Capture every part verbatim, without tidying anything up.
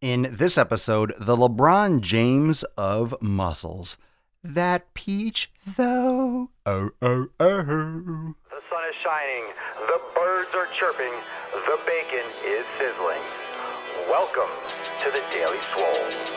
In this episode, the LeBron James of muscles. That peach, though. Oh, oh, oh. The sun is shining, the birds are chirping, the bacon is sizzling. Welcome to the Daily Swole.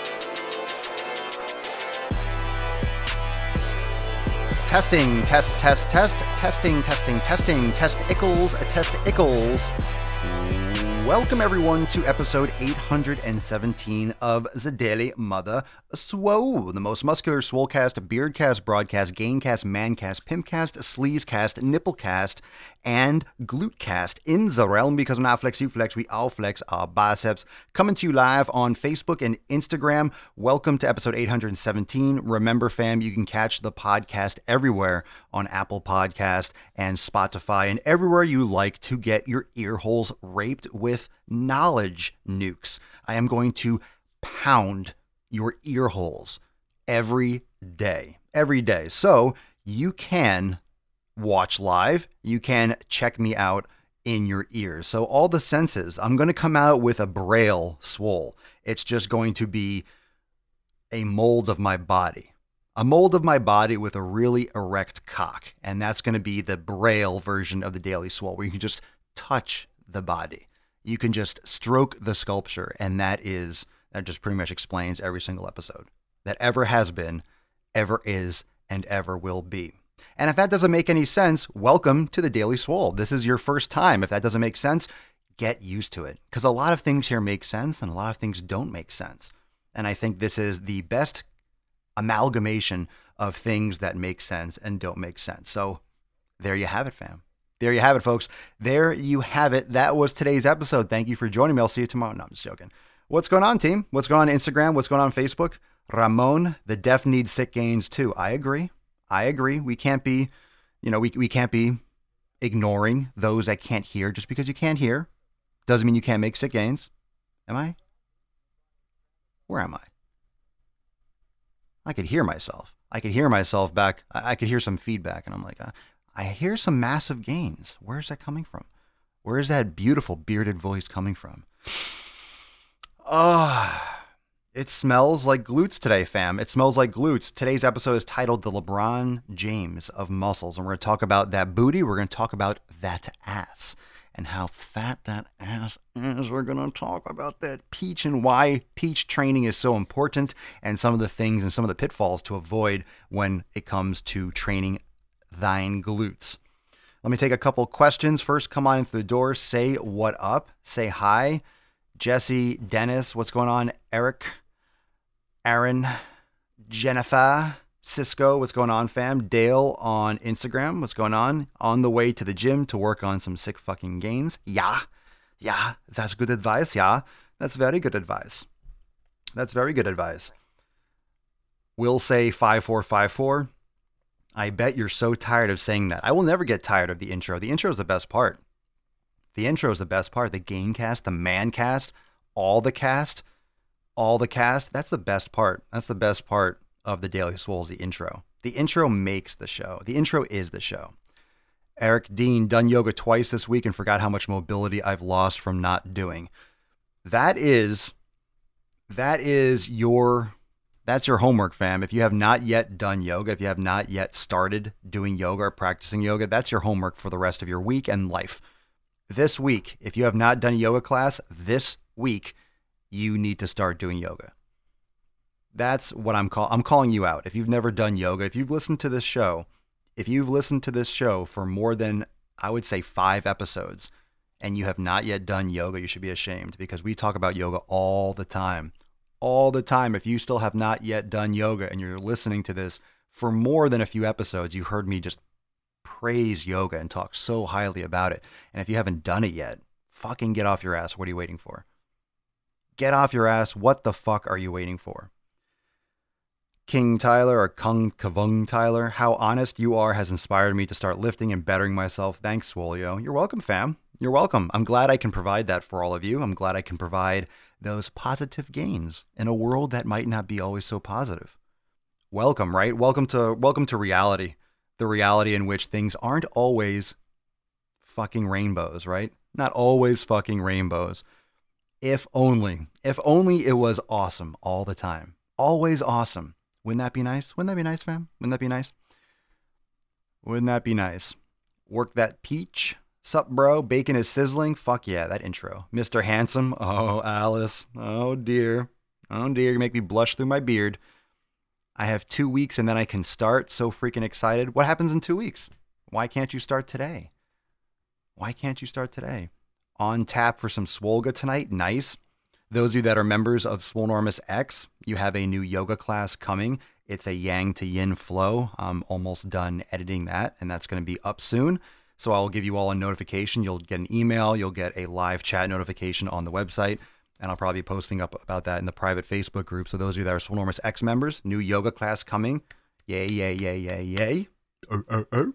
Testing, test, test, test, testing, testing, testing, test ickles, test ickles. Welcome everyone to episode eight hundred seventeen of the Daily Mother Swole, the most muscular swolecast, beardcast, broadcast, gaincast, mancast, pimpcast, sleazecast, nipplecast, and glutecast in the realm, because when I flex, you flex, we all flex our biceps. Coming to you live on Facebook and Instagram. Welcome to episode eight hundred seventeen. Remember, fam, you can catch the podcast everywhere on Apple Podcast and Spotify and everywhere you like to get your ear holes raped with knowledge nukes. I am going to pound your ear holes every day, every day. So you can watch live, you can check me out in your ears. So all the senses, I'm going to come out with a braille swole. It's just going to be a mold of my body. A mold of my body with a really erect cock. And that's going to be the braille version of the Daily Swole, where you can just touch the body. You can just stroke the sculpture. And that is, that just pretty much explains every single episode that ever has been, ever is, and ever will be. And if that doesn't make any sense, welcome to the Daily Swole. This is your first time. If that doesn't make sense, get used to it. Because a lot of things here make sense and a lot of things don't make sense. And I think this is the best amalgamation of things that make sense and don't make sense. So there you have it, fam. There you have it, folks. There you have it. That was today's episode. Thank you for joining me. I'll see you tomorrow. No, I'm just joking. What's going on, team? What's going on on Instagram? What's going on on Facebook? Ramon, the deaf need sick gains too. I agree. I agree. We can't be, you know, we we can't be ignoring those that can't hear. Just because you can't hear doesn't mean you can't make sick gains. Am I? Where am I? I could hear myself. I could hear myself back. I, I could hear some feedback, and I'm like, uh, I hear some massive gains. Where's that coming from? Where is that beautiful bearded voice coming from? Oh, it smells like glutes today, fam. It smells like glutes. Today's episode is titled The LeBron James of Muscles, and we're going to talk about that booty. We're going to talk about that ass and how fat that ass is. We're going to talk about that peach and why peach training is so important and some of the things and some of the pitfalls to avoid when it comes to training thine glutes. Let me take a couple questions. First, come on in through the door. Say what up. Say hi. Jesse, Dennis, what's going on? Eric, Aaron, Jennifer, Cisco, what's going on, fam? Dale on Instagram, what's going on? On the way to the gym to work on some sick fucking gains. Yeah, yeah, that's good advice. Yeah, that's very good advice. That's very good advice. We'll say five four five four. I bet you're so tired of saying that. I will never get tired of the intro. The intro is the best part. The intro is the best part. The gain cast, the man cast, all the cast, all the cast. That's the best part. That's the best part of the Daily Swole is the intro. The intro makes the show. The intro is the show. Eric Dean, done yoga twice this week and forgot how much mobility I've lost from not doing. That is, that is your, that's your homework, fam. If you have not yet done yoga, if you have not yet started doing yoga or practicing yoga, that's your homework for the rest of your week and life. This week, if you have not done a yoga class, this week, you need to start doing yoga. That's what I'm call. I'm calling you out. If you've never done yoga, if you've listened to this show, if you've listened to this show for more than, I would say, five episodes, and you have not yet done yoga, you should be ashamed, because we talk about yoga all the time. All the time. If you still have not yet done yoga and you're listening to this for more than a few episodes, you've heard me just praise yoga and talk so highly about it. And if you haven't done it yet, fucking get off your ass. What are you waiting for? Get off your ass. What the fuck are you waiting for? King Tyler or Kung Kavung Tyler, how honest you are has inspired me to start lifting and bettering myself. Thanks, Swolio. You're welcome, fam. You're welcome. I'm glad I can provide that for all of you. I'm glad I can provide those positive gains in a world that might not be always so positive. Welcome, right? Welcome to welcome to reality. The reality in which things aren't always fucking rainbows, right? Not always fucking rainbows. If only, if only it was awesome all the time. Always awesome. Wouldn't that be nice? Wouldn't that be nice, fam? Wouldn't that be nice? Wouldn't that be nice? Work that peach. Sup, bro? Bacon is sizzling. Fuck yeah, that intro. Mister Handsome. Oh, Alice. Oh, dear. Oh, dear. You make me blush through my beard. I have two weeks and then I can start. So freaking excited. What happens in two weeks? Why can't you start today? Why can't you start today? On tap for some Swolga tonight. Nice. Those of you that are members of Swolenormous X, you have a new yoga class coming. It's a yang to yin flow. I'm almost done editing that, and that's going to be up soon. So I'll give you all a notification. You'll get an email. You'll get a live chat notification on the website, and I'll probably be posting up about that in the private Facebook group. So those of you that are Swolenormous X members, new yoga class coming. Yay, yay, yay, yay, yay. Oh, oh, oh.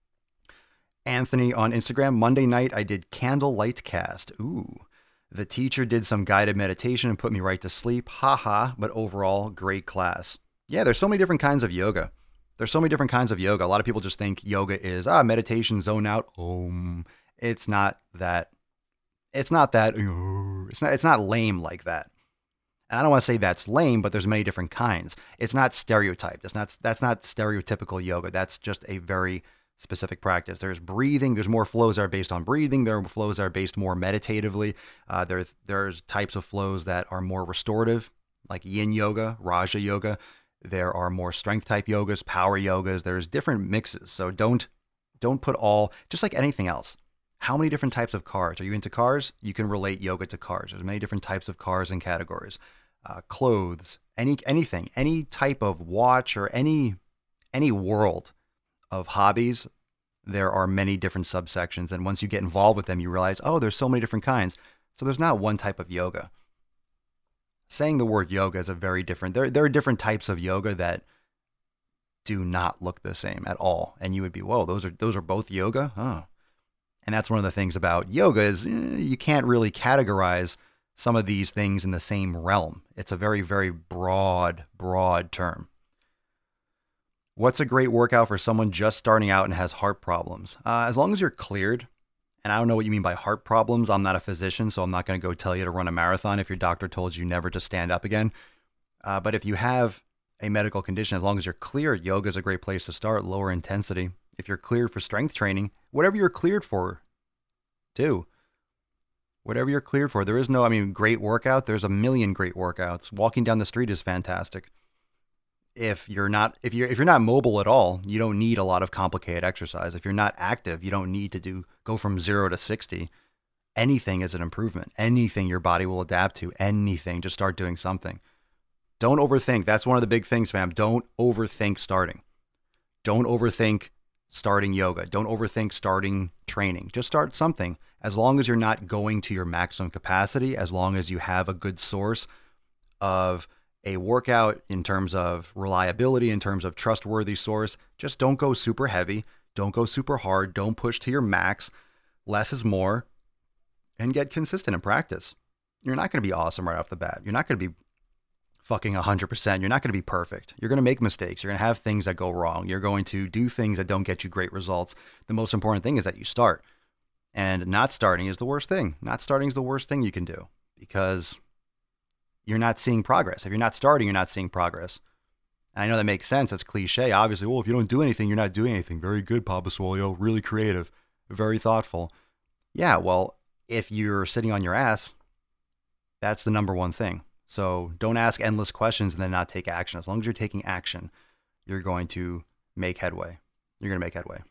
Anthony on Instagram. Monday night, I did candlelight cast. Ooh. The teacher did some guided meditation and put me right to sleep. Ha ha. But overall, great class. Yeah, there's so many different kinds of yoga. There's so many different kinds of yoga. A lot of people just think yoga is, ah, meditation, zone out. Om. It's not that. It's not that. It's not, it's not lame like that. And I don't want to say that's lame, but there's many different kinds. It's not stereotyped. It's not, that's not stereotypical yoga. That's just a very specific practice. There's breathing. There's more flows that are based on breathing. There are flows that are based more meditatively. Uh, there, there's types of flows that are more restorative, like yin yoga, Raja yoga. There are more strength type yogas, power yogas. There's different mixes. So don't, don't put all, just like anything else. How many different types of cars? Are you into cars? You can relate yoga to cars. There's many different types of cars and categories. Uh, clothes, any, anything, any type of watch or any, any world of hobbies, there are many different subsections. And once you get involved with them, you realize, oh, there's so many different kinds. So there's not one type of yoga. Saying the word yoga is a very different, there, there are different types of yoga that do not look the same at all. And you would be, whoa, those are, those are both yoga? Oh. And that's one of the things about yoga is eh, you can't really categorize some of these things in the same realm. It's a very, very broad, broad term. What's a great workout for someone just starting out and has heart problems? Uh, as long as you're cleared, and I don't know what you mean by heart problems. I'm not a physician, so I'm not going to go tell you to run a marathon if your doctor told you never to stand up again. Uh, but if you have a medical condition, as long as you're cleared, yoga is a great place to start, lower intensity. If you're cleared for strength training, whatever you're cleared for, do. Whatever you're cleared for. There is no, I mean, great workout. There's a million great workouts. Walking down the street is fantastic. If you're not, if you're, if you're not mobile at all, you don't need a lot of complicated exercise. If you're not active, you don't need to do, go from zero to sixty. Anything is an improvement. Anything your body will adapt to, anything, just start doing something. Don't overthink. That's one of the big things, fam. Don't overthink starting. Don't overthink starting yoga. Don't overthink starting training. Just start something. As long as you're not going to your maximum capacity, as long as you have a good source of a workout in terms of reliability, in terms of trustworthy source, just don't go super heavy. Don't go super hard. Don't push to your max. Less is more, and get consistent in practice. You're not going to be awesome right off the bat. You're not going to be fucking one hundred percent. You're not going to be perfect. You're going to make mistakes. You're going to have things that go wrong. You're going to do things that don't get you great results. The most important thing is that you start. And not starting is the worst thing. Not starting is the worst thing you can do because you're not seeing progress. If you're not starting, you're not seeing progress. And I know that makes sense. That's cliche. Obviously, well, if you don't do anything, you're not doing anything. Very good, Papa Swolio. Really creative. Very thoughtful. Yeah, well, if you're sitting on your ass, that's the number one thing. So don't ask endless questions and then not take action. As long as you're taking action, you're going to make headway. You're going to make headway.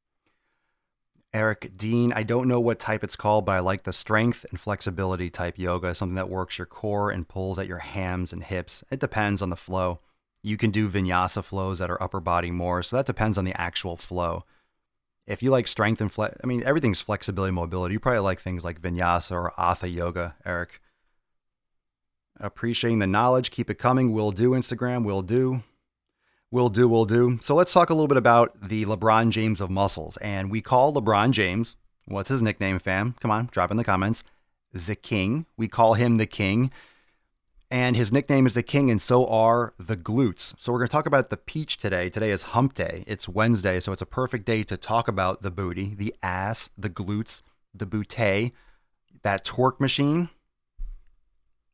Eric Dean, I don't know what type it's called, but I like the strength and flexibility type yoga, something that works your core and pulls at your hams and hips. It depends on the flow. You can do vinyasa flows that are upper body more, so that depends on the actual flow. If you like strength and flex, I mean, everything's flexibility, mobility. You probably like things like vinyasa or hatha yoga, Eric. Appreciating the knowledge. Keep it coming. Will do, Instagram. Will do. Will do, will do. So let's talk a little bit about the LeBron James of muscles. And we call LeBron James, what's his nickname, fam? Come on, drop in the comments. The King. We call him the King. And his nickname is the King, and so are the glutes. So we're going to talk about the peach today. Today is hump day. It's Wednesday, so it's a perfect day to talk about the booty, the ass, the glutes, the bootay, that twerk machine.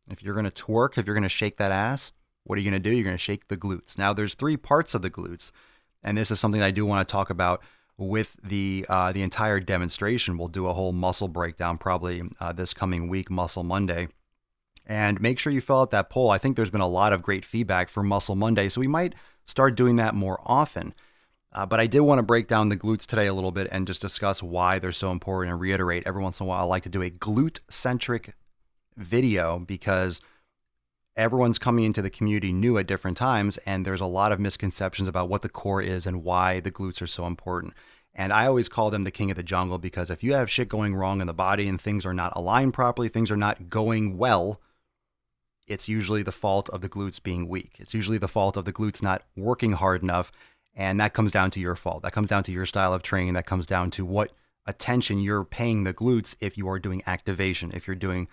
If you're going to twerk, if you're going to shake that ass, what are you going to do? You're going to shake the glutes. Now, there's three parts of the glutes, and this is something I do want to talk about with the uh, the entire demonstration. We'll do a whole muscle breakdown probably uh, this coming week, Muscle Monday. And make sure you fill out that poll. I think there's been a lot of great feedback for Muscle Monday, so we might start doing that more often. Uh, but I did want to break down the glutes today a little bit and just discuss why they're so important and reiterate every once in a while I like to do a glute-centric video because everyone's coming into the community new at different times, and there's a lot of misconceptions about what the core is and why the glutes are so important. And I always call them the king of the jungle because if you have shit going wrong in the body and things are not aligned properly, things are not going well, it's usually the fault of the glutes being weak. It's usually the fault of the glutes not working hard enough, and that comes down to your fault. That comes down to your style of training. That comes down to what attention you're paying the glutes if you are doing activation, if you're doing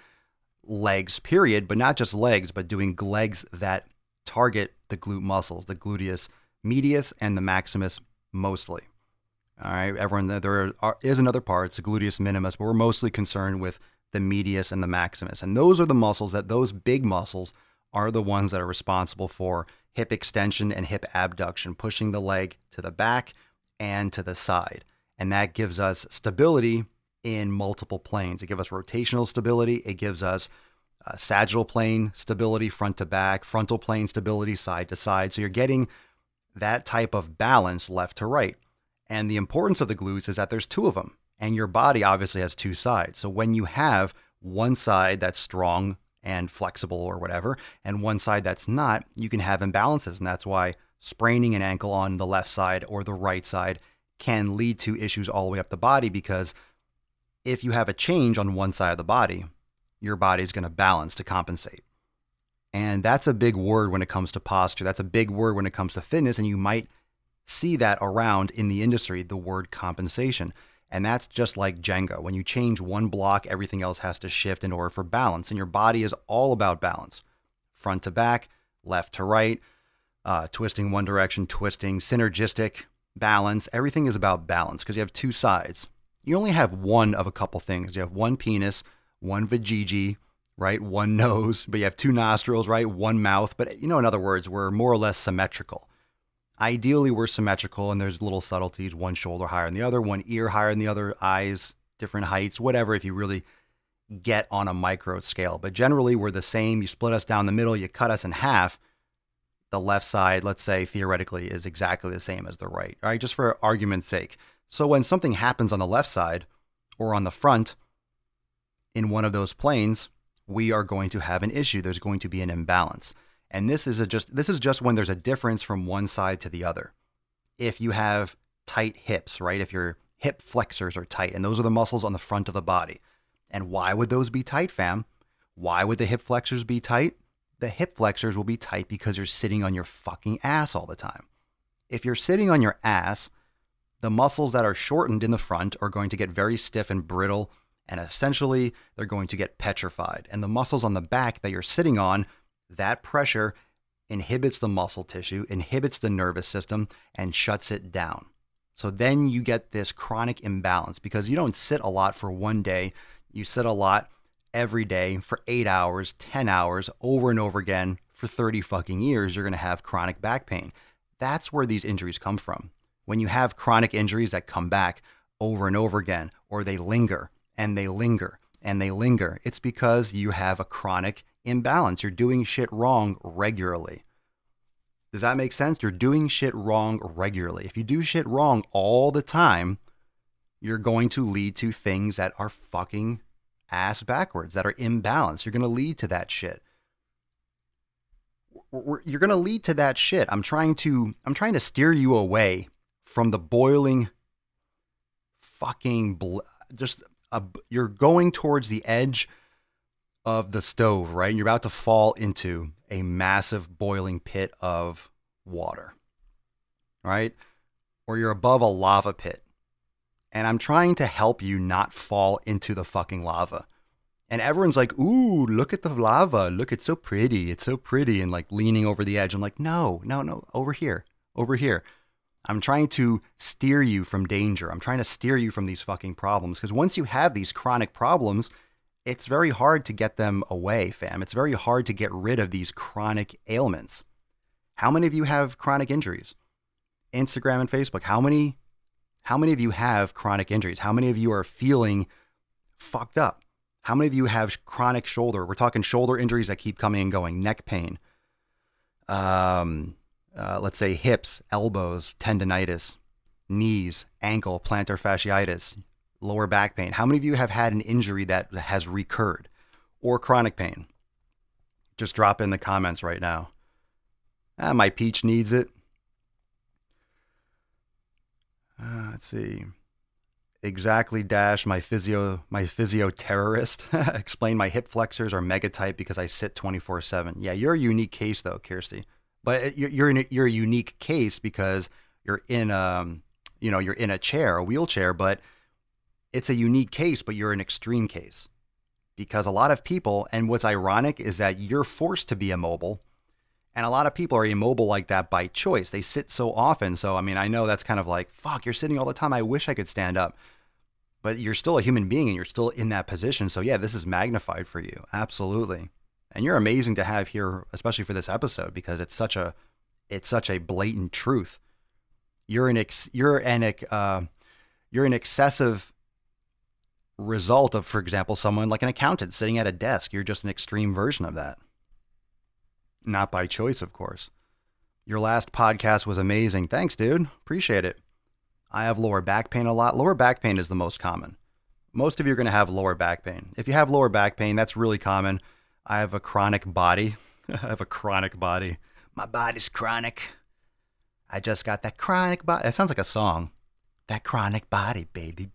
legs, period, but not just legs, but doing legs that target the glute muscles, the gluteus medius and the maximus mostly. All right, everyone, there are, is another part, it's the gluteus minimus, but we're mostly concerned with the medius and the maximus. And those are the muscles that those big muscles are the ones that are responsible for hip extension and hip abduction, pushing the leg to the back and to the side. And that gives us stability in multiple planes. It gives us rotational stability. It gives us uh, sagittal plane stability, front to back, frontal plane stability, side to side. So you're getting that type of balance left to right. And the importance of the glutes is that there's two of them. And your body obviously has two sides. So when you have one side that's strong and flexible or whatever, and one side that's not, you can have imbalances. And that's why spraining an ankle on the left side or the right side can lead to issues all the way up the body, because if you have a change on one side of the body, your body is going to balance to compensate. And that's a big word when it comes to posture. That's a big word when it comes to fitness. And you might see that around in the industry, the word compensation. And that's just like Jenga. When you change one block, everything else has to shift in order for balance. And your body is all about balance. Front to back, left to right, uh, twisting one direction, twisting, synergistic balance. Everything is about balance because you have two sides. You only have one of a couple things. You have one penis, one vajayjay, right? One nose, but you have two nostrils, right? One mouth. But, you know, in other words, we're more or less symmetrical. Ideally, we're symmetrical, and there's little subtleties, one shoulder higher than the other, one ear higher than the other, eyes, different heights, whatever, if you really get on a micro scale. But generally, we're the same. You split us down the middle, you cut us in half. The left side, let's say, theoretically, is exactly the same as the right, all right? Just for argument's sake. So when something happens on the left side or on the front in one of those planes, we are going to have an issue. There's going to be an imbalance. And this is a just this is just when there's a difference from one side to the other. If you have tight hips, right? If your hip flexors are tight, and those are the muscles on the front of the body. And why would those be tight, fam? Why would the hip flexors be tight? The hip flexors will be tight because you're sitting on your fucking ass all the time. If you're sitting on your ass, the muscles that are shortened in the front are going to get very stiff and brittle, and essentially they're going to get petrified. And the muscles on the back that you're sitting on, that pressure inhibits the muscle tissue, inhibits the nervous system, and shuts it down. So then you get this chronic imbalance because you don't sit a lot for one day. You sit a lot every day for eight hours, ten hours, over and over again for thirty fucking years. You're going to have chronic back pain. That's where these injuries come from. When you have chronic injuries that come back over and over again, or they linger and they linger and they linger, it's because you have a chronic imbalance. You're doing shit wrong regularly. Does that make sense? You're doing shit wrong regularly. If you do shit wrong all the time, you're going to lead to things that are fucking ass backwards, that are imbalanced. You're going to lead to that shit. You're going to lead to that shit. I'm trying to, I'm trying to steer you away from the boiling fucking, bl- just, a, you're going towards the edge of the stove, right? And you're about to fall into a massive boiling pit of water, right? Or you're above a lava pit. And I'm trying to help you not fall into the fucking lava. And everyone's like, ooh, look at the lava. Look, it's so pretty. It's so pretty. And like leaning over the edge. I'm like, no, no, no, over here, over here. I'm trying to steer you from danger. I'm trying to steer you from these fucking problems. Because once you have these chronic problems, it's very hard to get them away, fam. It's very hard to get rid of these chronic ailments. How many of you have chronic injuries? Instagram and Facebook, how many how many of you have chronic injuries? How many of you are feeling fucked up? How many of you have chronic shoulder? We're talking shoulder injuries that keep coming and going, neck pain, um, uh, let's say hips, elbows, tendonitis, knees, ankle, plantar fasciitis, lower back pain. How many of you have had an injury that has recurred or chronic pain? Just drop in the comments right now. Ah, my peach needs it. Uh, let's see. Exactly dash my physio my physio terrorist. Explain my hip flexors are mega tight because I sit twenty-four seven. Yeah, you're a unique case though, Kirsty. But you're you're, in a, you're a unique case because you're in um you know you're in a chair, a wheelchair. But it's a unique case, but you're an extreme case because a lot of people. And what's ironic is that you're forced to be immobile. And a lot of people are immobile like that by choice. They sit so often. So, I mean, I know that's kind of like, fuck, you're sitting all the time. I wish I could stand up. But you're still a human being and you're still in that position. So, yeah, this is magnified for you. Absolutely. And you're amazing to have here, especially for this episode, because it's such a it's such a blatant truth. You're an ex, you're an uh, you're an excessive result of, for example, someone like an accountant sitting at a desk. You're just an extreme version of that. Not by choice, of course. Your last podcast was amazing. Thanks, dude. Appreciate it. I have lower back pain a lot. Lower back pain is the most common. Most of you are going to have lower back pain. If you have lower back pain, that's really common. I have a chronic body. I have a chronic body. My body's chronic. I just got that chronic body. That sounds like a song. That chronic body, baby.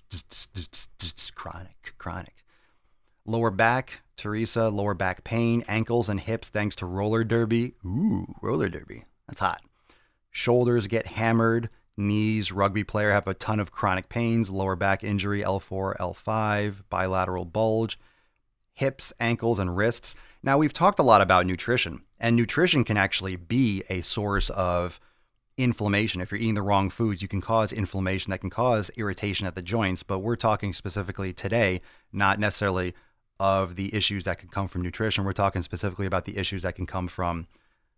Chronic, chronic. Lower back, Teresa, lower back pain, ankles and hips thanks to roller derby. Ooh, roller derby. That's hot. Shoulders get hammered. Knees, rugby player, have a ton of chronic pains. Lower back injury, L four, L five, bilateral bulge. Hips, ankles, and wrists. Now, we've talked a lot about nutrition, and nutrition can actually be a source of inflammation. If you're eating the wrong foods, you can cause inflammation that can cause irritation at the joints, but we're talking specifically today, not necessarily of the issues that can come from nutrition. We're talking specifically about the issues that can come from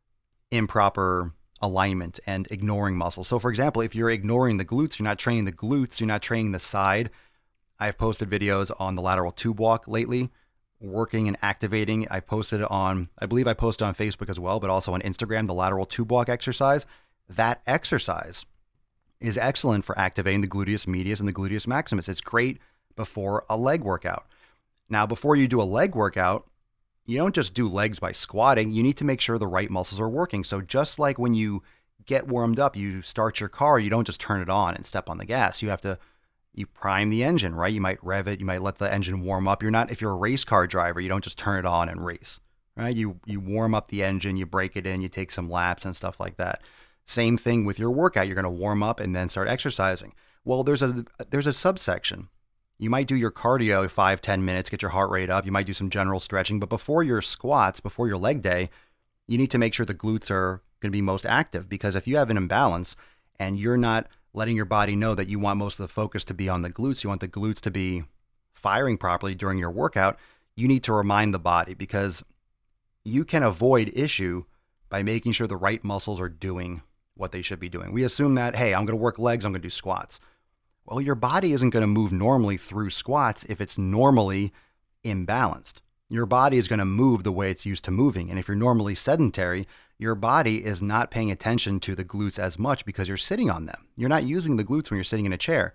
improper alignment and ignoring muscles. So for example, if you're ignoring the glutes, you're not training the glutes, you're not training the side. I've posted videos on the lateral tube walk lately, working and activating. I posted it on, I believe I posted on Facebook as well, but also on Instagram, the lateral tube walk exercise. That exercise is excellent for activating the gluteus medius and the gluteus maximus. It's great before a leg workout. Now, before you do a leg workout, you don't just do legs by squatting. You need to make sure the right muscles are working. So just like when you get warmed up, you start your car, you don't just turn it on and step on the gas. You have to, you prime the engine, right? You might rev it. You might let the engine warm up. You're not, if you're a race car driver, you don't just turn it on and race, right? You, you warm up the engine, you break it in, you take some laps and stuff like that. Same thing with your workout. You're going to warm up and then start exercising. Well, there's a, there's a subsection. You might do your cardio five, ten minutes, get your heart rate up. You might do some general stretching, but before your squats, before your leg day, you need to make sure the glutes are going to be most active, because if you have an imbalance and you're not letting your body know that you want most of the focus to be on the glutes, you want the glutes to be firing properly during your workout, you need to remind the body, because you can avoid issue by making sure the right muscles are doing what they should be doing. We assume that, hey, I'm going to work legs, I'm going to do squats. Well, your body isn't going to move normally through squats if it's normally imbalanced. Your body is going to move the way it's used to moving. And if you're normally sedentary, your body is not paying attention to the glutes as much because you're sitting on them. You're not using the glutes when you're sitting in a chair.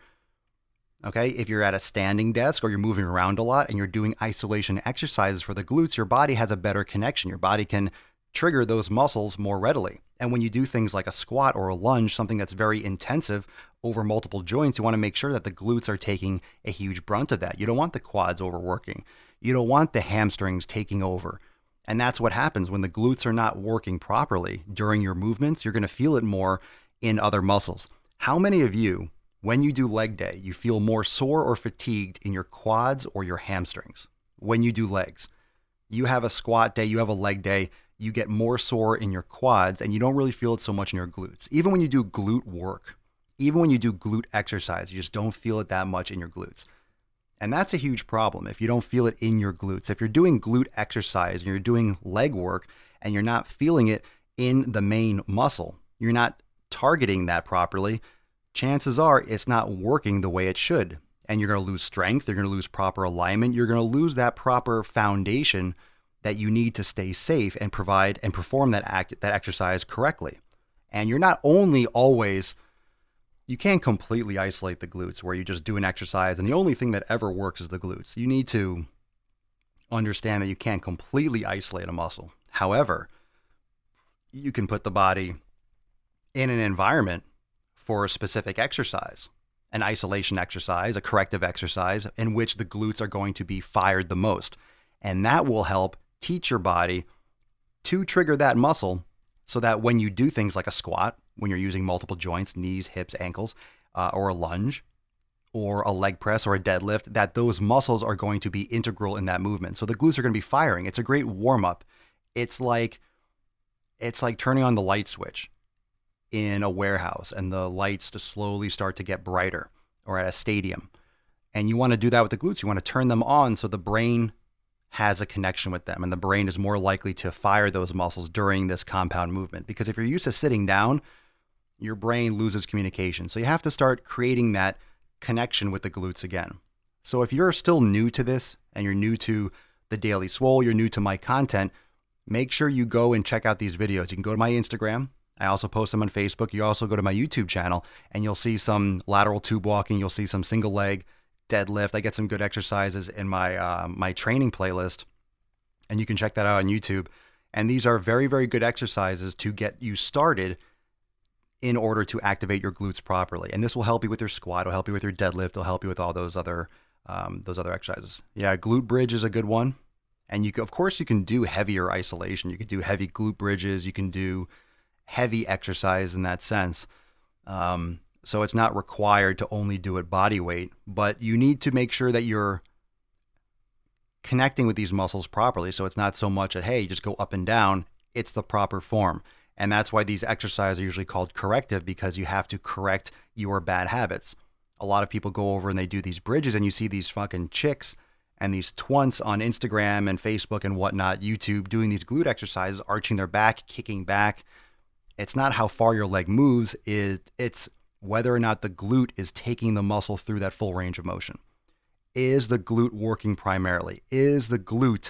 Okay, if you're at a standing desk or you're moving around a lot and you're doing isolation exercises for the glutes, your body has a better connection. Your body can trigger those muscles more readily. And when you do things like a squat or a lunge, something that's very intensive over multiple joints, you want to make sure that the glutes are taking a huge brunt of that. You don't want the quads overworking. You don't want the hamstrings taking over. And that's what happens when the glutes are not working properly during your movements. You're going to feel it more in other muscles. How many of you, when you do leg day, you feel more sore or fatigued in your quads or your hamstrings when you do legs? You have a squat day, you have a leg day, you get more sore in your quads and you don't really feel it so much in your glutes. Even when you do glute work, even when you do glute exercise, you just don't feel it that much in your glutes. And that's a huge problem if you don't feel it in your glutes. If you're doing glute exercise and you're doing leg work and you're not feeling it in the main muscle, you're not targeting that properly, chances are it's not working the way it should. And you're going to lose strength, you're going to lose proper alignment, you're going to lose that proper foundation that you need to stay safe and provide and perform that act, that exercise correctly. And you're not only always, you can't completely isolate the glutes where you just do an exercise and the only thing that ever works is the glutes. You need to understand that you can't completely isolate a muscle. However, you can put the body in an environment for a specific exercise, an isolation exercise, a corrective exercise in which the glutes are going to be fired the most. And that will help teach your body to trigger that muscle so that when you do things like a squat, when you're using multiple joints, knees, hips, ankles, uh, or a lunge, or a leg press or a deadlift, that those muscles are going to be integral in that movement. So the glutes are going to be firing. It's a great warm up. It's like, it's like turning on the light switch in a warehouse and the lights to slowly start to get brighter, or at a stadium. And you want to do that with the glutes. You want to turn them on so the brain has a connection with them and the brain is more likely to fire those muscles during this compound movement. Because if you're used to sitting down, your brain loses communication. So you have to start creating that connection with the glutes again. So if you're still new to this and you're new to the Daily Swole, you're new to my content, make sure you go and check out these videos. You can go to my Instagram. I also post them on Facebook. You also go to my YouTube channel and you'll see some lateral tube walking. You'll see some single leg deadlift. I get some good exercises in my uh, my training playlist, and you can check that out on YouTube. And these are very, very good exercises to get you started in order to activate your glutes properly. And this will help you with your squat. It'll help you with your deadlift. It'll help you with all those other um, those other exercises. Yeah, glute bridge is a good one. And you can, of course, you can do heavier isolation. You can do heavy glute bridges. You can do heavy exercise in that sense. Um, so it's not required to only do it body weight, but you need to make sure that you're connecting with these muscles properly. So it's not so much that, hey, you just go up and down. It's the proper form. And that's why these exercises are usually called corrective, because you have to correct your bad habits. A lot of people go over and they do these bridges, and you see these fucking chicks and these twunts on Instagram and Facebook and whatnot, YouTube, doing these glute exercises, arching their back, kicking back. It's not how far your leg moves, it's whether or not the glute is taking the muscle through that full range of motion. Is the glute working primarily? Is the glute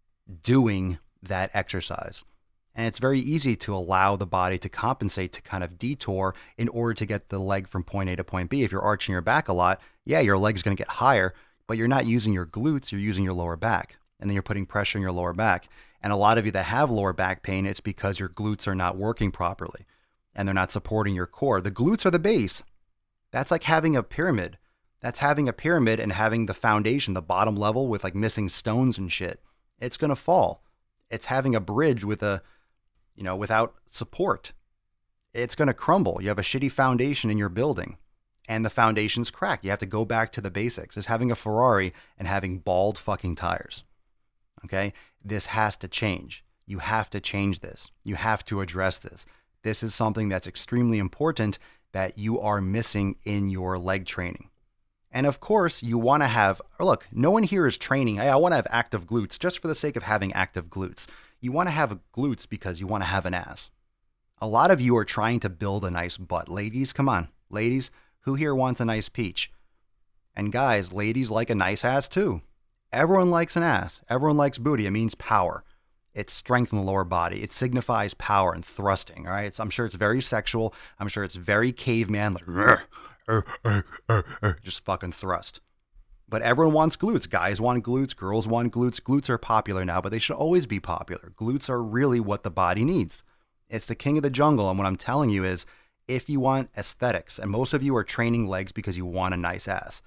doing that exercise? And it's very easy to allow the body to compensate, to kind of detour in order to get the leg from point A to point B. If you're arching your back a lot, yeah, your leg's going to get higher, but you're not using your glutes, you're using your lower back. And then you're putting pressure on your lower back. And a lot of you that have lower back pain, it's because your glutes are not working properly and they're not supporting your core. The glutes are the base. That's like having a pyramid. That's having a pyramid and having the foundation, the bottom level with like missing stones and shit. It's going to fall. It's having a bridge with a, you know, without support. It's going to crumble. You have a shitty foundation in your building and the foundation's cracked. You have to go back to the basics. It's having a Ferrari and having bald fucking tires. Okay? This has to change. You have to change this. You have to address this. This is something that's extremely important that you are missing in your leg training. And of course, you want to have, look, no one here is training. Hey, I want to have active glutes just for the sake of having active glutes. You want to have glutes because you want to have an ass. A lot of you are trying to build a nice butt. Ladies, come on. Ladies, who here wants a nice peach? And guys, ladies like a nice ass too. Everyone likes an ass. Everyone likes booty. It means power. It's strength in the lower body. It signifies power and thrusting, all right? It's, I'm sure it's very sexual. I'm sure it's very caveman, like, "Rrr, er, er, er, er," just fucking thrust. But everyone wants glutes. Guys want glutes. Girls want glutes. Glutes are popular now, but they should always be popular. Glutes are really what the body needs. It's the king of the jungle. And what I'm telling you is, if you want aesthetics, and most of you are training legs because you want a nice ass,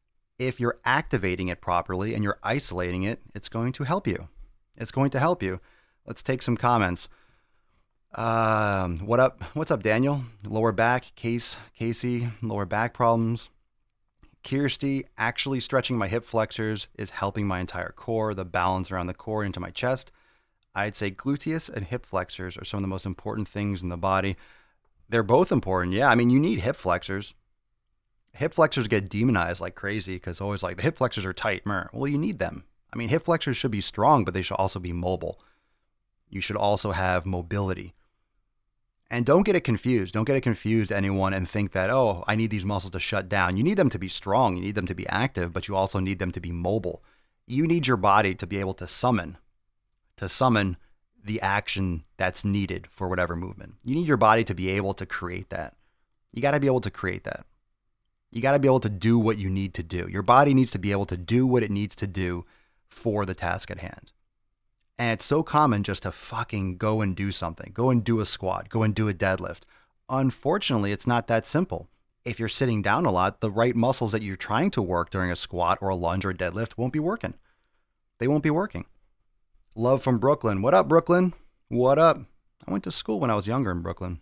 if you're activating it properly and you're isolating it, it's going to help you. It's going to help you. Let's take some comments. Um, what up? What's up, Daniel? Lower back, Case, Casey, lower back problems. Kirsty, actually stretching my hip flexors is helping my entire core, the balance around the core into my chest. I'd say gluteus and hip flexors are some of the most important things in the body. They're both important. Yeah, I mean, you need hip flexors. hip flexors get demonized like crazy because always like the hip flexors are tight. Well, you need them. I mean, hip flexors should be strong, but they should also be mobile. You should also have mobility. And don't get it confused. Don't get it confused, anyone, and think that, oh, I need these muscles to shut down. You need them to be strong. You need them to be active, but you also need them to be mobile. You need your body to be able to summon, to summon the action that's needed for whatever movement. You need your body to be able to create that. You got to be able to create that. You got to be able to do what you need to do. Your body needs to be able to do what it needs to do for the task at hand. And it's so common just to fucking go and do something. Go and do a squat. Go and do a deadlift. Unfortunately, it's not that simple. If you're sitting down a lot, the right muscles that you're trying to work during a squat or a lunge or a deadlift won't be working. They won't be working. Love from Brooklyn. What up, Brooklyn? What up? I went to school when I was younger in Brooklyn.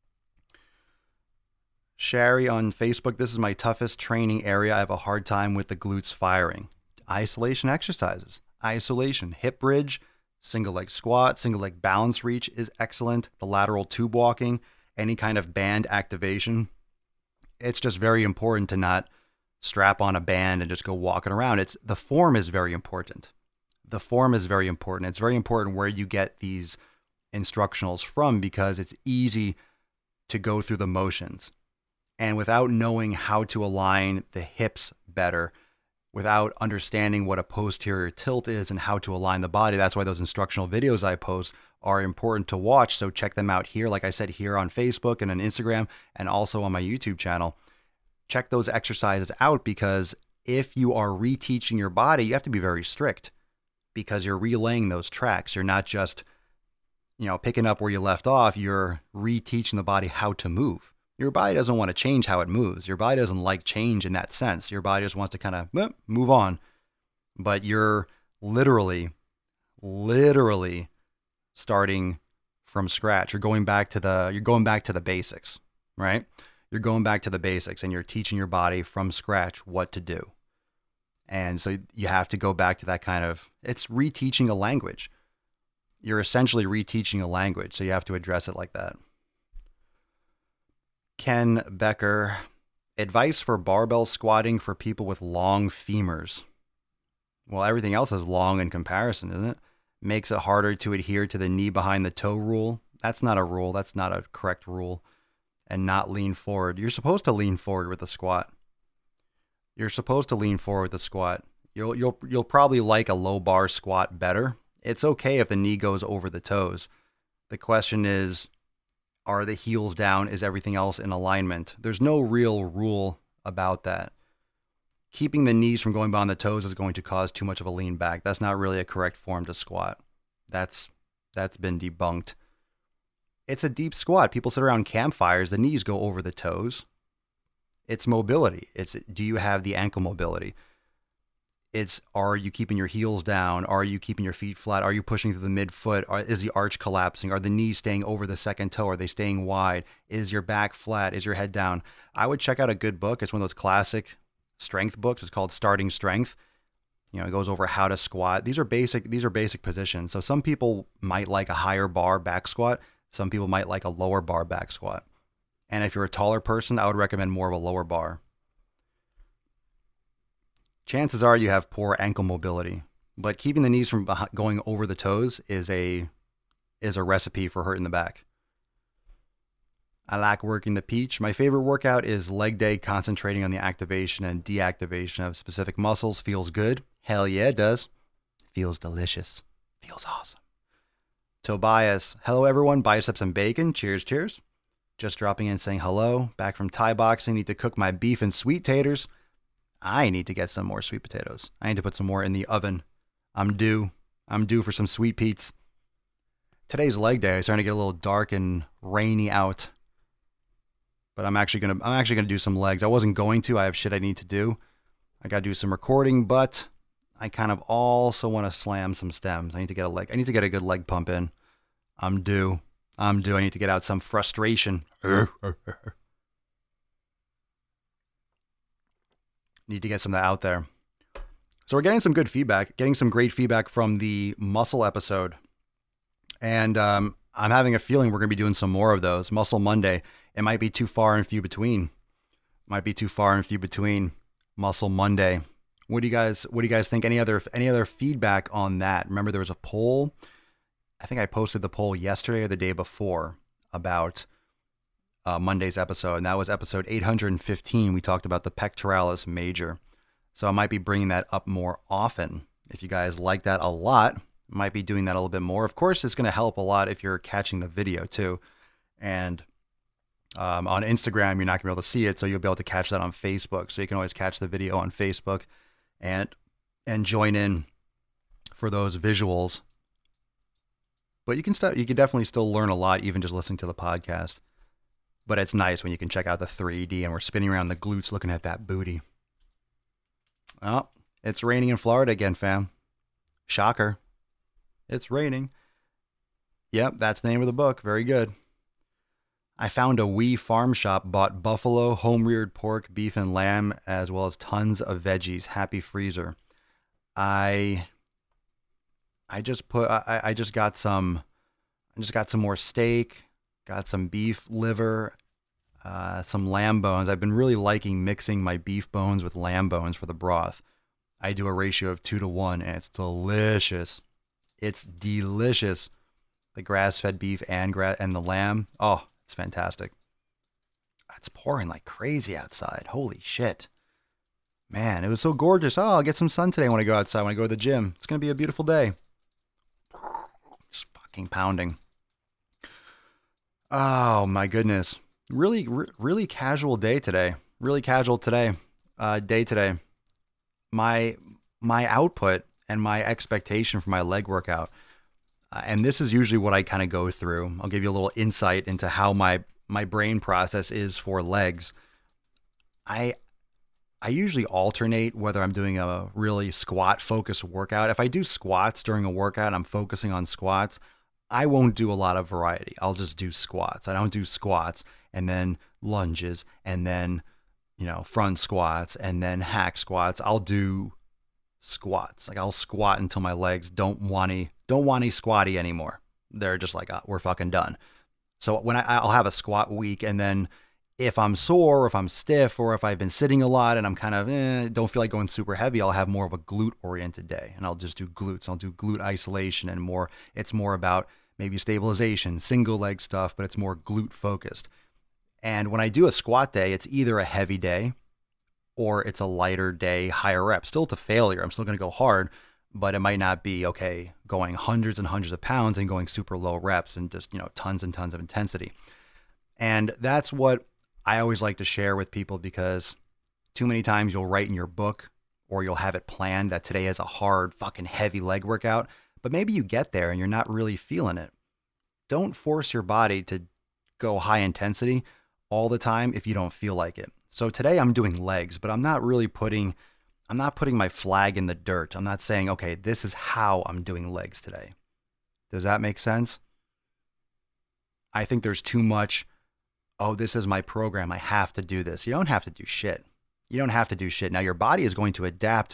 Sherry on Facebook. This is my toughest training area. I have a hard time with the glutes firing. Isolation exercises. Isolation. Hip bridge. Single leg squat, single leg balance reach is excellent. The lateral tube walking, any kind of band activation. It's just very important to not strap on a band and just go walking around. It's the form is very important. The form is very important. It's very important where you get these instructionals from because it's easy to go through the motions. And without knowing how to align the hips better, without understanding what a posterior tilt is and how to align the body. That's why those instructional videos I post are important to watch. So check them out here, like I said, here on Facebook and on Instagram and also on my YouTube channel. Check those exercises out because if you are reteaching your body, you have to be very strict because you're relaying those tracks. You're not just, you know, picking up where you left off. You're reteaching the body how to move. Your body doesn't want to change how it moves. Your body doesn't like change in that sense. Your body just wants to kind of eh, move on. But you're literally, literally starting from scratch. You're going back to the you're going back to the basics, right? You're going back to the basics and you're teaching your body from scratch what to do. And so you have to go back to that kind of, it's reteaching a language. You're essentially reteaching a language. So you have to address it like that. Ken Becker, advice for barbell squatting for people with long femurs. Well, everything else is long in comparison, isn't it? Makes it harder to adhere to the knee behind the toe rule. That's not a rule. That's not a correct rule. And not lean forward. You're supposed to lean forward with a squat. You're supposed to lean forward with a squat. You'll you'll you'll probably like a low bar squat better. It's okay if the knee goes over the toes. The question is, are the heels down? Is everything else in alignment? There's no real rule about that. Keeping the knees from going behind the toes is going to cause too much of a lean back. That's not really a correct form to squat. That's that's been debunked. It's a deep squat. People sit around campfires, the knees go over the toes. It's mobility. It's do you have the ankle mobility? It's are you keeping your heels down? Are you keeping your feet flat? Are you pushing through the midfoot? Are, is the arch collapsing? Are the knees staying over the second toe? Are they staying wide? Is your back flat? Is your head down? I would check out a good book. It's one of those classic strength books. It's called Starting Strength. You know, it goes over how to squat. These are basic, these are basic positions. So some people might like a higher bar back squat. Some people might like a lower bar back squat. And if you're a taller person, I would recommend more of a lower bar. Chances are you have poor ankle mobility, but keeping the knees from going over the toes is a is a recipe for hurting the back. I like working the peach. My favorite workout is leg day, concentrating on the activation and deactivation of specific muscles. Feels good. Hell yeah, it does. Feels delicious. Feels awesome. Tobias, hello everyone. Biceps and bacon. Cheers, cheers. Just dropping in saying hello. Back from Thai boxing. Need to cook my beef and sweet taters. I need to get some more sweet potatoes. I need to put some more in the oven. I'm due. I'm due for some sweet peats. Today's leg day. It's starting to get a little dark and rainy out. But I'm actually gonna I'm actually gonna do some legs. I wasn't going to. I have shit I need to do. I gotta do some recording, but I kind of also want to slam some stems. I need to get a leg. I need to get a good leg pump in. I'm due. I'm due. I need to get out some frustration. Need to get some of that out there. So we're getting some good feedback, getting some great feedback from the muscle episode. And um, I'm having a feeling we're going to be doing some more of those. Muscle Monday. It might be too far and few between. Might be too far and few between. Muscle Monday. What do you guys what do you guys think? Any other any other feedback on that? Remember there was a poll. I think I posted the poll yesterday or the day before about uh, Monday's episode, and that was episode eight hundred fifteen. We talked about the pectoralis major. So I might be bringing that up more often. If you guys like that a lot, I might be doing that a little bit more. Of course, it's going to help a lot if you're catching the video too. And Um, on Instagram, you're not going to be able to see it, so you'll be able to catch that on Facebook. So you can always catch the video on Facebook and and join in for those visuals. But you can st- you can definitely still learn a lot even just listening to the podcast. But it's nice when you can check out the three D and we're spinning around the glutes looking at that booty. Oh, it's raining in Florida again, fam. Shocker. It's raining. Yep, that's the name of the book. Very good. I found a wee farm shop, bought buffalo, home-reared pork, beef, and lamb, as well as tons of veggies. Happy freezer. I I just put I, I just got some I just got some more steak, got some beef liver, uh, some lamb bones. I've been really liking mixing my beef bones with lamb bones for the broth. I do a ratio of two to one, and it's delicious. It's delicious. The grass-fed beef and gra- and the lamb. Oh. It's fantastic. It's pouring like crazy outside. Holy shit. Man, it was so gorgeous. Oh, I'll get some sun today when I go outside, when I go to the gym. It's going to be a beautiful day. Just fucking pounding. Oh, my goodness. Really, re- really casual day today. Really casual today. Uh, day today. My, my output and my expectation for my leg workout. Uh, and this is usually what I kind of go through. I'll give you a little insight into how my, my brain process is for legs. I I usually alternate whether I'm doing a really squat focused workout. If I do squats during a workout, I'm focusing on squats, I won't do a lot of variety. I'll just do squats. I don't do squats and then lunges and then, you know, front squats and then hack squats. I'll do squats. Like I'll squat until my legs don't want any, don't want any squatty anymore. They're just like, oh, we're fucking done. So when I, I'll have a squat week, and then if I'm sore, or if I'm stiff, or if I've been sitting a lot and I'm kind of, eh, don't feel like going super heavy, I'll have more of a glute oriented day, and I'll just do glutes. I'll do glute isolation and more. It's more about maybe stabilization, single leg stuff, but it's more glute focused. And when I do a squat day, it's either a heavy day or it's a lighter day, higher rep, still to failure. I'm still going to go hard, but it might not be, okay, going hundreds and hundreds of pounds and going super low reps and just, you know, tons and tons of intensity. And that's what I always like to share with people, because too many times you'll write in your book or you'll have it planned that today is a hard fucking heavy leg workout, but maybe you get there and you're not really feeling it. Don't force your body to go high intensity all the time if you don't feel like it. So today I'm doing legs, but I'm not really putting, I'm not putting my flag in the dirt. I'm not saying, okay, this is how I'm doing legs today. Does that make sense? I think there's too much, oh, this is my program, I have to do this. You don't have to do shit. You don't have to do shit. Now your body is going to adapt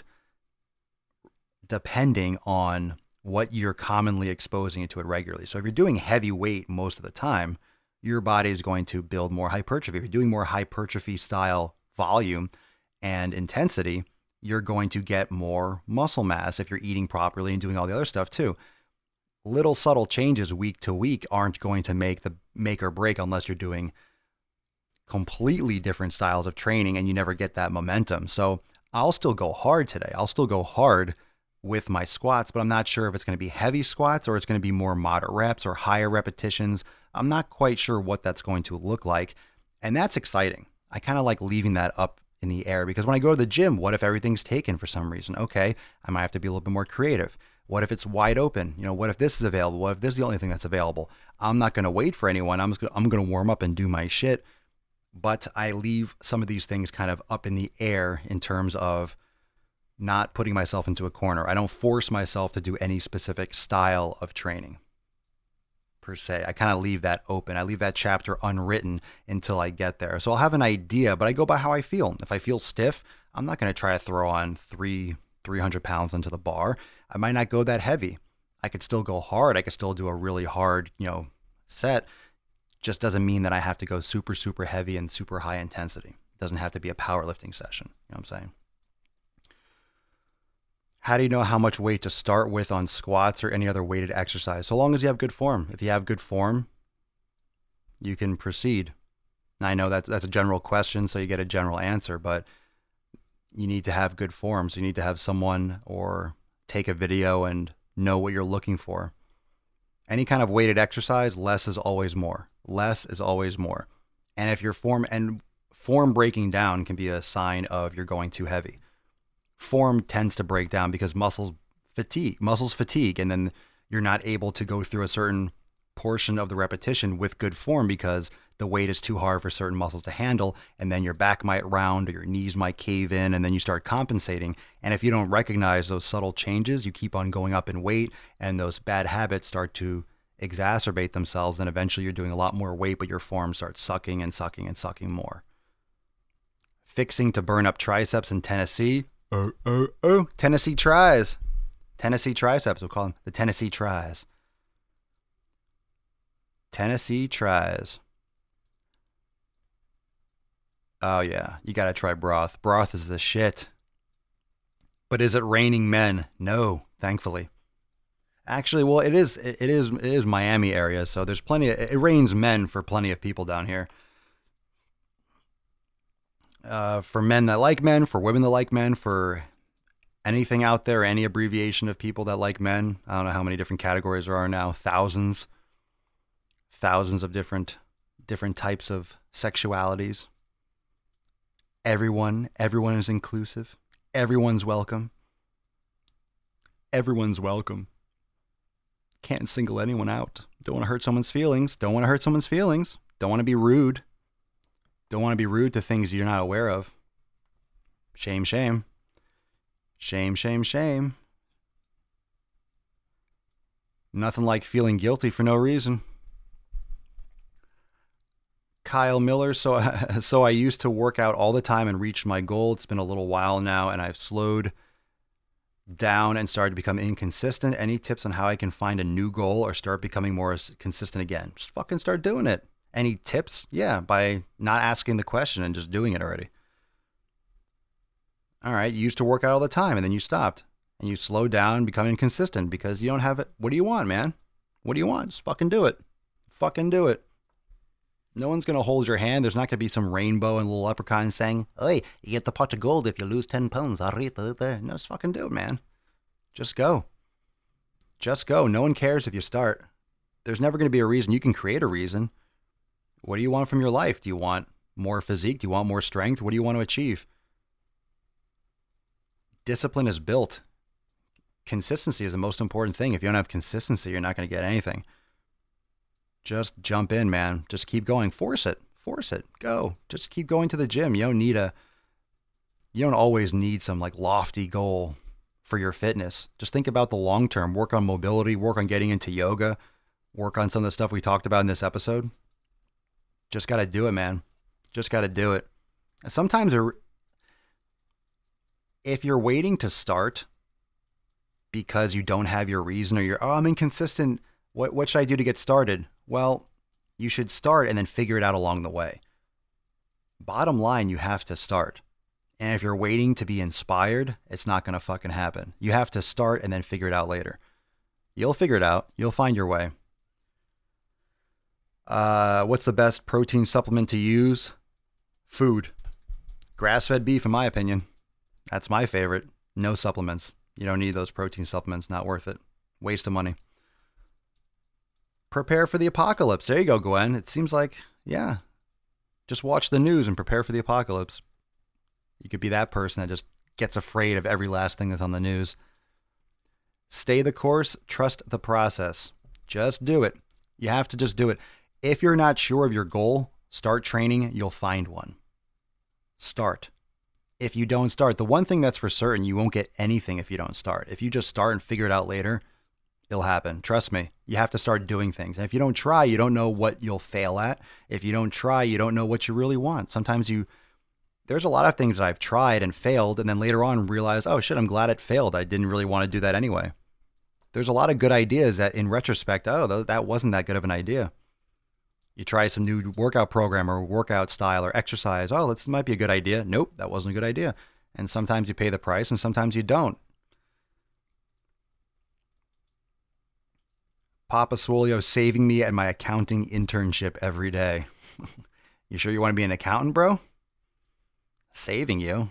depending on what you're commonly exposing it to it regularly. So if you're doing heavy weight most of the time, your body is going to build more hypertrophy. If you're doing more hypertrophy style volume and intensity, you're going to get more muscle mass if you're eating properly and doing all the other stuff too. Little subtle changes week to week aren't going to make the make or break unless you're doing completely different styles of training and you never get that momentum. So I'll still go hard today. I'll still go hard with my squats, but I'm not sure if it's going to be heavy squats or it's going to be more moderate reps or higher repetitions. I'm not quite sure what that's going to look like. And that's exciting. I kind of like leaving that up in the air, because when I go to the gym, what if everything's taken for some reason? Okay, I might have to be a little bit more creative. What if it's wide open? You know, what if this is available? What if this is the only thing that's available? I'm not going to wait for anyone. I'm just gonna, I'm going to warm up and do my shit. But I leave some of these things kind of up in the air in terms of not putting myself into a corner. I don't force myself to do any specific style of training per se. I kind of leave that open. I leave that chapter unwritten until I get there. So I'll have an idea, but I go by how I feel. If I feel stiff, I'm not going to try to throw on three, 300 pounds into the bar. I might not go that heavy. I could still go hard. I could still do a really hard, you know, set. Just doesn't mean that I have to go super, super heavy and super high intensity. It doesn't have to be a powerlifting session. You know what I'm saying? How do you know how much weight to start with on squats or any other weighted exercise? So long as you have good form. If you have good form, you can proceed. Now, I know that's, that's a general question, so you get a general answer, but you need to have good form. So you need to have someone or take a video and know what you're looking for. Any kind of weighted exercise, less is always more. Less is always more. And if your form and form breaking down can be a sign of you're going too heavy. Form tends to break down because muscles fatigue, muscles fatigue, and then you're not able to go through a certain portion of the repetition with good form because the weight is too hard for certain muscles to handle, and then your back might round or your knees might cave in, and then you start compensating. And if you don't recognize those subtle changes, you keep on going up in weight, and those bad habits start to exacerbate themselves, and eventually you're doing a lot more weight, but your form starts sucking and sucking and sucking more. Fixing to burn up triceps in Tennessee. Oh, oh, oh. Tennessee tries. Tennessee triceps, we'll call them the Tennessee tries. Tennessee tries. Oh, yeah. You got to try broth. Broth is the shit. But is it raining men? No, thankfully. Actually, well, it is. It, it is. It is Miami area, so there's plenty. Of, it rains men for plenty of people down here. Uh, for men that like men, for women that like men, for anything out there, any abbreviation of people that like men. I don't know how many different categories there are now. Thousands. Thousands of different different types of sexualities. Everyone, everyone is inclusive. Everyone's welcome. Everyone's welcome. Can't single anyone out. Don't want to hurt someone's feelings. Don't want to hurt someone's feelings. Don't want to be rude. Don't want to be rude to things you're not aware of. Shame, shame. Shame, shame, shame. Nothing like feeling guilty for no reason. Kyle Miller, so so I used to work out all the time and reach my goal. It's been a little while now, and I've slowed down and started to become inconsistent. Any tips on how I can find a new goal or start becoming more consistent again? Just fucking start doing it. Any tips? Yeah, by not asking the question and just doing it already. All right, you used to work out all the time, and then you stopped, and you slowed down and become inconsistent because you don't have it. What do you want, man? What do you want? Just fucking do it. Fucking do it. No one's going to hold your hand. There's not going to be some rainbow and little leprechaun saying, "Hey, you get the pot of gold if you lose ten pounds. I'll read it there." No, just fucking do it, man. Just go. Just go. No one cares if you start. There's never going to be a reason. You can create a reason. What do you want from your life? Do you want more physique? Do you want more strength? What do you want to achieve? Discipline is built. Consistency is the most important thing. If you don't have consistency, you're not going to get anything. Just jump in, man. Just keep going. Force it. Force it. Go. Just keep going to the gym. You don't need a, you don't always need some like lofty goal for your fitness. Just think about the long term. Work on mobility, work on getting into yoga, work on some of the stuff we talked about in this episode. Just got to do it, man. Just got to do it. And sometimes if you're waiting to start because you don't have your reason or you're, oh, I'm inconsistent. What, what should I do to get started? Well, you should start and then figure it out along the way. Bottom line, you have to start. And if you're waiting to be inspired, it's not going to fucking happen. You have to start and then figure it out later. You'll figure it out. You'll find your way. Uh, what's the best protein supplement to use? Food. Grass-fed beef, in my opinion. That's my favorite. No supplements. You don't need those protein supplements. Not worth it. Waste of money. Prepare for the apocalypse. There you go, Gwen. It seems like, yeah, just watch the news and prepare for the apocalypse. You could be that person that just gets afraid of every last thing that's on the news. Stay the course. Trust the process. Just do it. You have to just do it. If you're not sure of your goal, start training. You'll find one. Start. If you don't start, the one thing that's for certain, you won't get anything if you don't start. If you just start and figure it out later, it'll happen. Trust me. You have to start doing things. And if you don't try, you don't know what you'll fail at. If you don't try, you don't know what you really want. Sometimes you, there's a lot of things that I've tried and failed, and then later on realized, oh shit, I'm glad it failed. I didn't really want to do that anyway. There's a lot of good ideas that in retrospect, oh, that wasn't that good of an idea. You try some new workout program or workout style or exercise. Oh, this might be a good idea. Nope, that wasn't a good idea. And sometimes you pay the price and sometimes you don't. Papa Swolio saving me at my accounting internship every day. You sure you want to be an accountant, bro? Saving you.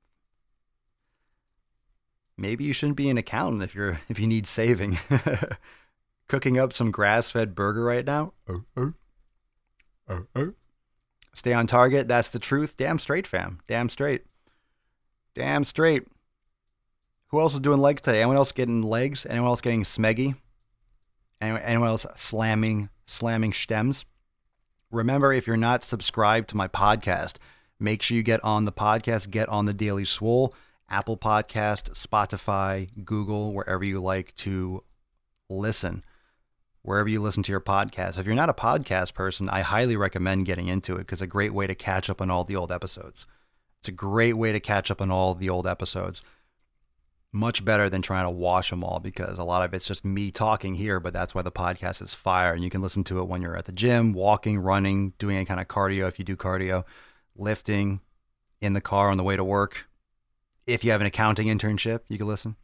Maybe you shouldn't be an accountant if you're if you need saving. Cooking up some grass-fed burger right now. Oh, oh. Oh, oh. Stay on target. That's the truth. Damn straight, fam. Damn straight. Damn straight. Who else is doing legs today? Anyone else getting legs? Anyone else getting smeggy? Anyone, anyone else slamming, slamming stems? Remember, if you're not subscribed to my podcast, make sure you get on the podcast, get on the Daily Swole, Apple Podcast, Spotify, Google, wherever you like to listen. Wherever you listen to your podcast. If you're not a podcast person, I highly recommend getting into it because it's a great way to catch up on all the old episodes. It's a great way to catch up on all the old episodes. Much better than trying to watch them all because a lot of it's just me talking here, but that's why the podcast is fire. And you can listen to it when you're at the gym, walking, running, doing any kind of cardio if you do cardio, lifting, in the car on the way to work. If you have an accounting internship, you can listen.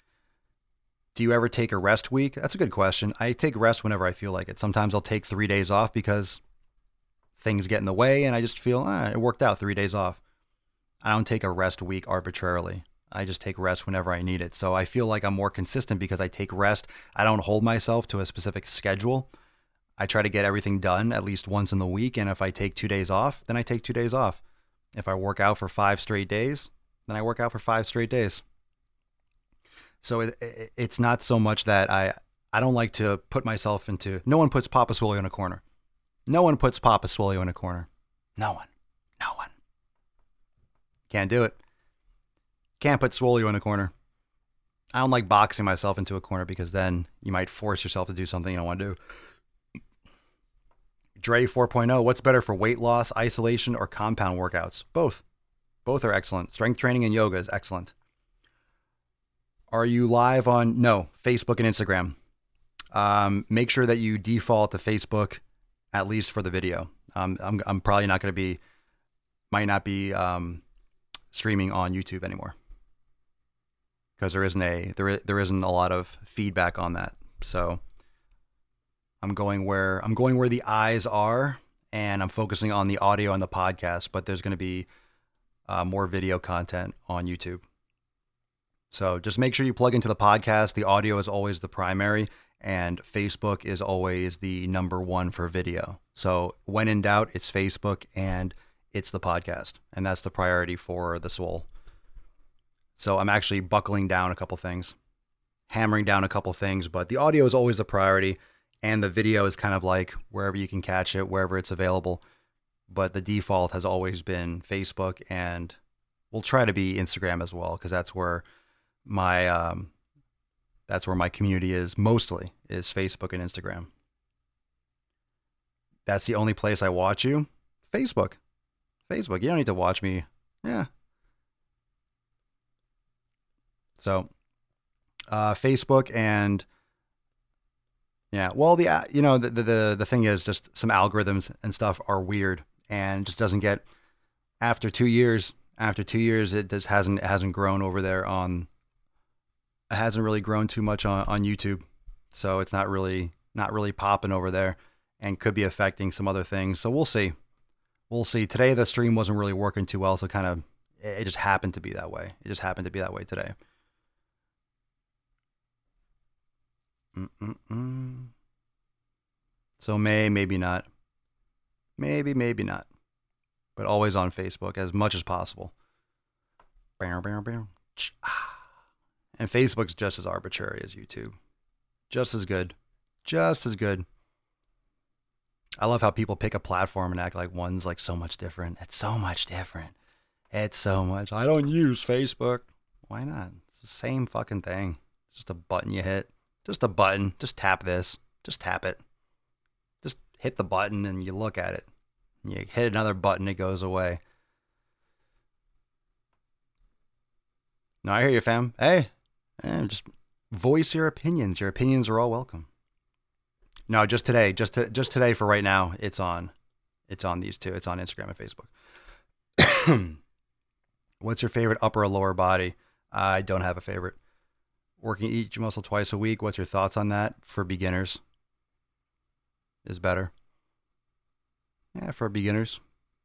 Do you ever take a rest week? That's a good question. I take rest whenever I feel like it. Sometimes I'll take three days off because things get in the way and I just feel, ah, it worked out, three days off. I don't take a rest week arbitrarily. I just take rest whenever I need it. So I feel like I'm more consistent because I take rest. I don't hold myself to a specific schedule. I try to get everything done at least once in the week. And if I take two days off, then I take two days off. If I work out for five straight days, then I work out for five straight days. So it, it, it's not so much that I, I don't like to put myself into, no one puts Papa Swolio in a corner. No one puts Papa Swolio in a corner. No one. No one. Can't do it. Can't put Swolio in a corner. I don't like boxing myself into a corner because then you might force yourself to do something you don't want to do. Dre four point oh, what's better for weight loss, isolation, or compound workouts? Both. Both are excellent. Strength training and yoga is excellent. Are you live on, no, Facebook and Instagram? Um, make sure that you default to Facebook, at least for the video. Um, I'm, I'm probably not going to be, might not be um, streaming on YouTube anymore because there isn't a, there, is, there isn't a lot of feedback on that. So I'm going where, I'm going where the eyes are and I'm focusing on the audio and the podcast, but there's going to be uh, more video content on YouTube. So just make sure you plug into the podcast. The audio is always the primary and Facebook is always the number one for video. So when in doubt, it's Facebook and it's the podcast. And that's the priority for the Swole. So I'm actually buckling down a couple things, hammering down a couple things, but the audio is always the priority. And the video is kind of like wherever you can catch it, wherever it's available. But the default has always been Facebook and we'll try to be Instagram as well because that's where my um that's where my community is mostly, is Facebook and Instagram. That's the only place I watch you. Facebook. Facebook. You don't need to watch me. Yeah. So uh Facebook and yeah, well the you know the the the thing is just some algorithms and stuff are weird and just doesn't get after two years after two years it just hasn't it hasn't grown over there on It hasn't really grown too much on, on YouTube. So it's not really, not really popping over there and could be affecting some other things. So we'll see. We'll see. Today, the stream wasn't really working too well. So kind of, it just happened to be that way. It just happened to be that way today. Mm-mm-mm. So may, maybe not. Maybe, maybe not. But always on Facebook as much as possible. Bow, bow, bow. And Facebook's just as arbitrary as YouTube. Just as good. Just as good. I love how people pick a platform and act like one's like so much different. It's so much different. It's so much. I don't use Facebook. Why not? It's the same fucking thing. It's just a button you hit. Just a button. Just tap this. Just tap it. Just hit the button and you look at it. And you hit another button, it goes away. No, I hear you, fam. Hey. And just voice your opinions. Your opinions are all welcome. No, just today, just to, just today for right now. It's on, it's on these two. It's on Instagram and Facebook. What's your favorite upper or lower body? I don't have a favorite. Working each muscle twice a week. What's your thoughts on that for beginners? Is better. Yeah, for beginners.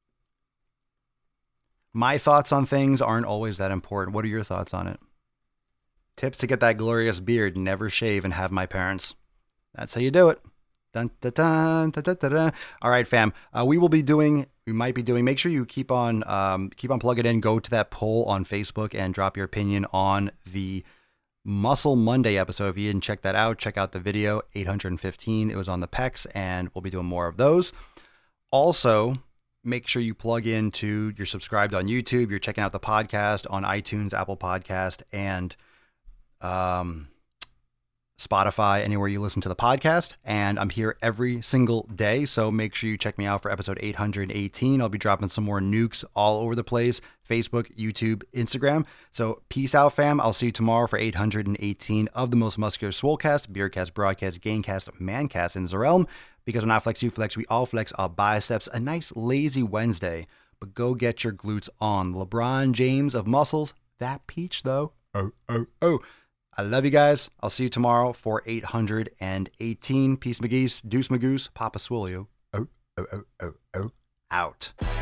My thoughts on things aren't always that important. What are your thoughts on it? Tips to get that glorious beard. Never shave and have my parents. That's how you do it. Dun, dun, dun, dun, dun, dun, dun. All right, fam. Uh, we will be doing, we might be doing, make sure you keep on, um, keep on plugging in. Go to that poll on Facebook and drop your opinion on the Muscle Monday episode. If you didn't check that out, check out the video, eight hundred fifteen. It was on the pecs, and we'll be doing more of those. Also, make sure you plug into, you're subscribed on YouTube, you're checking out the podcast on iTunes, Apple Podcast, and um, Spotify, anywhere you listen to the podcast. And I'm here every single day, so make sure you check me out for episode eight hundred eighteen. I'll be dropping some more nukes all over the place, Facebook, YouTube, Instagram. So peace out, fam. I'll see you tomorrow for eight hundred eighteen of the Most Muscular Swolecast, Beercast, Broadcast, Gaincast, Mancast in the realm. Because when I flex, you flex, we all flex our biceps. A nice lazy Wednesday, but go get your glutes on. LeBron James of muscles. That peach, though. Oh, oh, oh. I love you guys. I'll see you tomorrow for eight hundred eighteen. Peace, McGeese. Deuce, Magoose. Papa Swilio. Oh, oh, oh, oh, oh. Out.